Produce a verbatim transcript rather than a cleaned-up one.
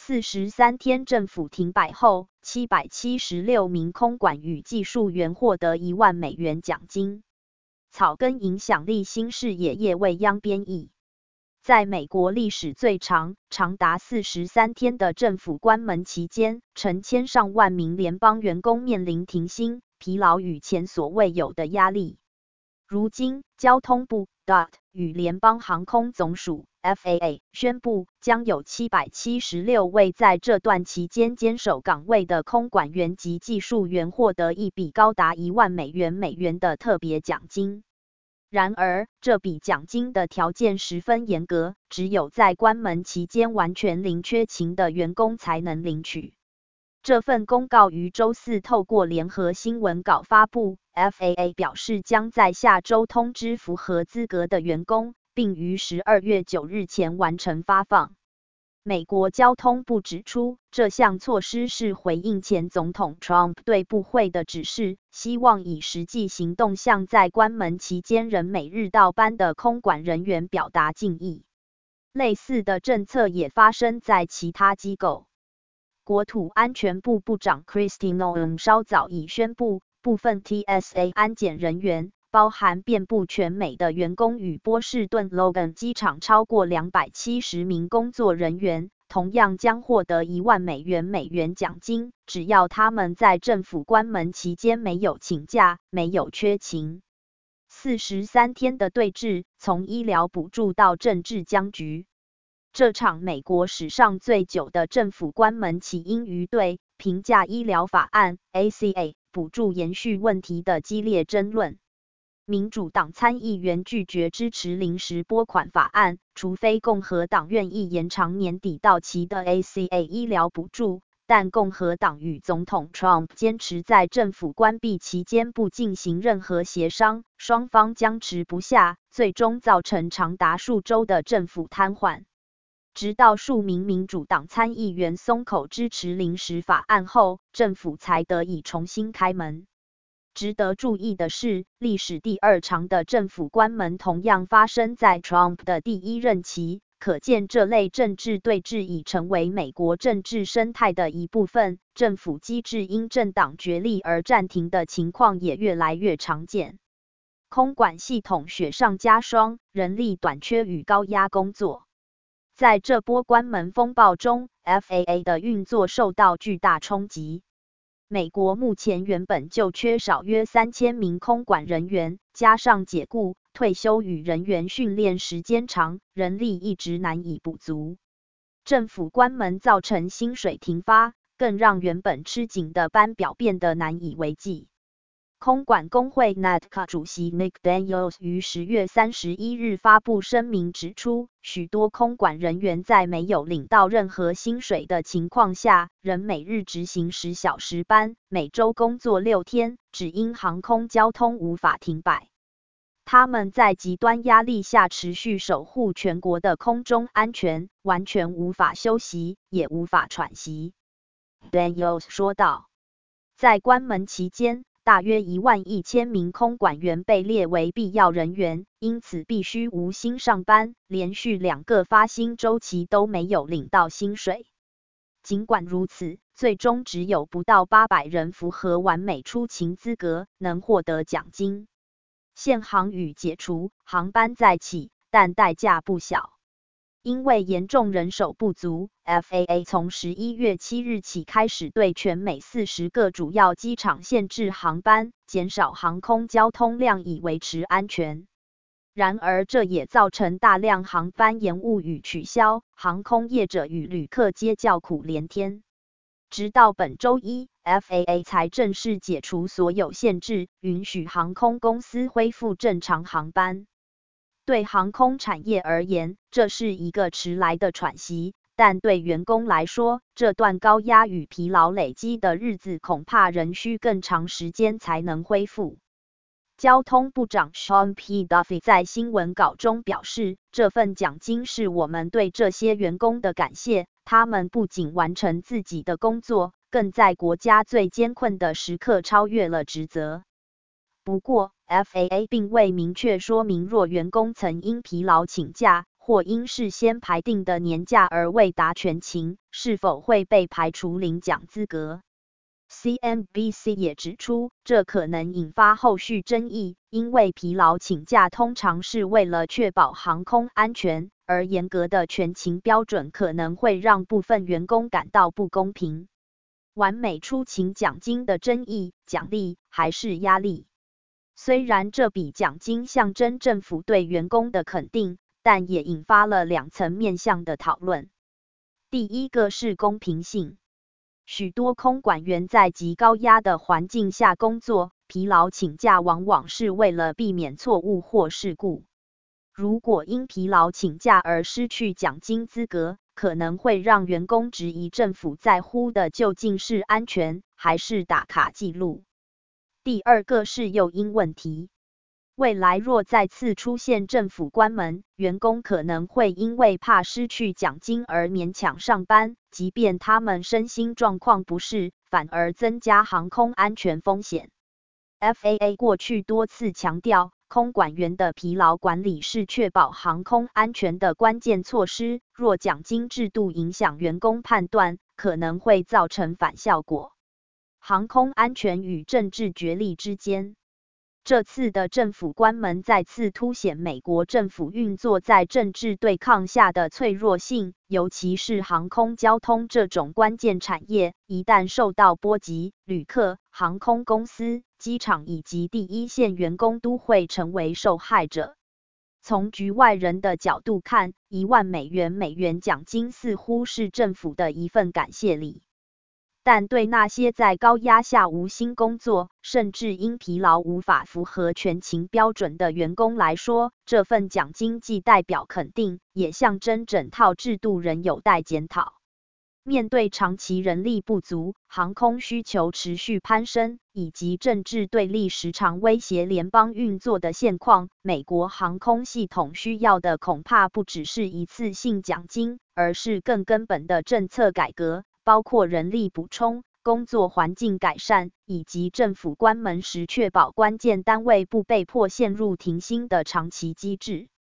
四十三天政府停摆后，七百七十六名空管与技术员获得一万美元奖金。草根影响力新视野叶未央编译。在美国历史最长、长达四十三天的政府关门期间，成千上万名联邦员工面临停薪、疲劳与前所未有的压力。如今，交通部 D O T 与联邦航空总署 F A A 宣布，将有七百七十六位在这段期间坚守岗位的空管员及技术员获得一笔高达一万美元美元的特别奖金。然而，这笔奖金的条件十分严格，只有在关门期间完全零缺勤的员工才能领取。这份公告于周四透过联合新闻稿发布。F A A 表示将在下周通知符合资格的员工，并于十二月九日前完成发放。美国交通部指出，这项措施是回应前总统 Trump 对部会的指示，希望以实际行动向在关门期间仍每日到班的空管人员表达敬意。类似的政策也发生在其他机构。国土安全部部长 Kristi Noem 稍早已宣布，部分 T S A 安检人员，包含遍布全美的员工与波士顿 Logan 机场超过两百七十名工作人员，同样将获得一万美元美元奖金，只要他们在政府关门期间没有请假、没有缺勤。四十三天的对峙，从医疗补助到政治僵局。这场美国史上最久的政府关门起因于对平价医疗法案 A C A 补助延续问题的激烈争论。民主党参议员拒绝支持临时拨款法案，除非共和党愿意延长年底到期的 A C A 医疗补助，但共和党与总统 Trump 坚持在政府关闭期间不进行任何协商，双方僵持不下，最终造成长达数周的政府瘫痪。直到数名民主党参议员松口支持临时法案后，政府才得以重新开门。值得注意的是，历史第二长的政府关门同样发生在 Trump 的第一任期，可见这类政治对峙已成为美国政治生态的一部分，政府机制因政党角力而暂停的情况也越来越常见。空管系统雪上加霜，人力短缺与高压工作。在这波关门风暴中 ，F A A 的运作受到巨大冲击。美国目前原本就缺少约三千名空管人员，加上解雇、退休与人员训练时间长，人力一直难以补足。政府关门造成薪水停发，更让原本吃紧的班表变得难以为继。空管工会 N A T C A 主席 Nick Daniels 于十月三十一日发布声明指出，许多空管人员在没有领到任何薪水的情况下，仍每日执行十小时班，每周工作六天，只因航空交通无法停摆。他们在极端压力下持续守护全国的空中安全，完全无法休息，也无法喘息。Daniels 说道，在关门期间，大约一万一千名空管员被列为必要人员，因此必须无薪上班，连续两个发薪周期都没有领到薪水。尽管如此，最终只有不到八百人符合完美出勤资格，能获得奖金。限航与解除，航班再起，但代价不小。因为严重人手不足 ，F A A 从十一月七日起开始对全美四十个主要机场限制航班，减少航空交通量以维持安全。然而，这也造成大量航班延误与取消，航空业者与旅客皆叫苦连天。直到本周一 ，F A A 才正式解除所有限制，允许航空公司恢复正常航班。对航空产业而言，这是一个迟来的喘息，但对员工来说，这段高压与疲劳累积的日子恐怕仍需更长时间才能恢复。交通部长 Sean P. Duffy 在新闻稿中表示，这份奖金是我们对这些员工的感谢，他们不仅完成自己的工作，更在国家最艰困的时刻超越了职责。不过 ，F A A 并未明确说明若员工曾因疲劳请假， 或因事先排定的年假而未达全勤，是否会被排除领奖资格。C N B C 也指出，这可能引发后续争议，因为疲劳请假通常是为了确保航空安全，而严格的全勤标准可能会让部分员工感到不公平。完美出勤奖金的争议，奖励还是压力？虽然这笔奖金象征政府对员工的肯定，但也引发了两层面向的讨论。第一个是公平性。许多空管员在极高压的环境下工作，疲劳请假往往是为了避免错误或事故。如果因疲劳请假而失去奖金资格，可能会让员工质疑政府在乎的究竟是安全，还是打卡记录。第二个是诱因问题。未来若再次出现政府关门，员工可能会因为怕失去奖金而勉强上班，即便他们身心状况不适，反而增加航空安全风险。F A A 过去多次强调，空管员的疲劳管理是确保航空安全的关键措施，若奖金制度影响员工判断，可能会造成反效果。航空安全与政治角力之间。这次的政府关门再次凸显美国政府运作在政治对抗下的脆弱性，尤其是航空交通这种关键产业，一旦受到波及，旅客、航空公司、机场以及第一线员工都会成为受害者。从局外人的角度看，一万美元美元奖金似乎是政府的一份感谢礼。但对那些在高压下无心工作，甚至因疲劳无法符合全勤标准的员工来说，这份奖金既代表肯定，也象征整套制度仍有待检讨。面对长期人力不足、航空需求持续攀升，以及政治对立时常威胁联邦运作的现况，美国航空系统需要的恐怕不只是一次性奖金，而是更根本的政策改革，包括人力补充、工作环境改善，以及政府关门时确保关键单位不被迫陷入停薪的长期机制。